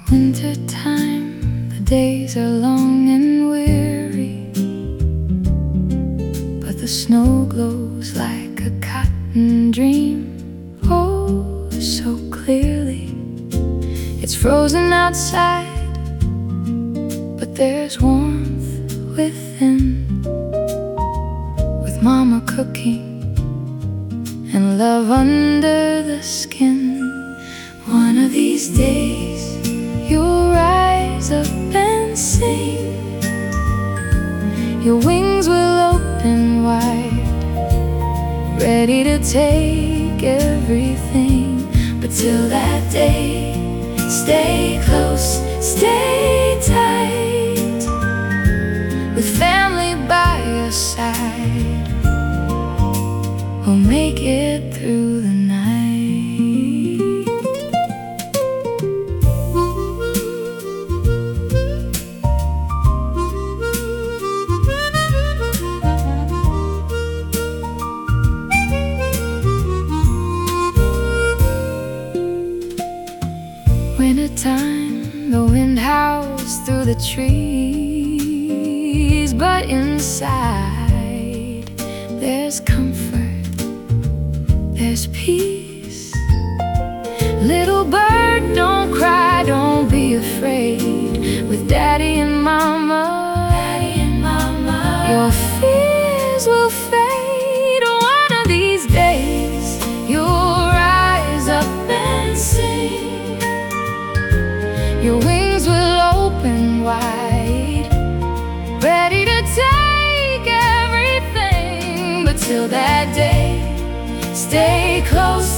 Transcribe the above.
Wintertime, the days are long and weary, but the snow glows like a cotton dream, oh, so clearly. It's frozen outside, but there's warmth within, with Mama cooking and love under the skin. One of these days you'll rise up and sing. Your wings will open wide, ready to take everything. But till that day, stay close, stay tight, with family by your side. We'll make it through the night. Wintertime, the wind howls through the trees, but inside there's comfort, there's peace. Little bird, don't cry, don't be afraid. With Daddy and Mama, your fears will fade. One of these days you'll rise up and sing. Your wings will open wide, ready to take everything. But till that day, stay close,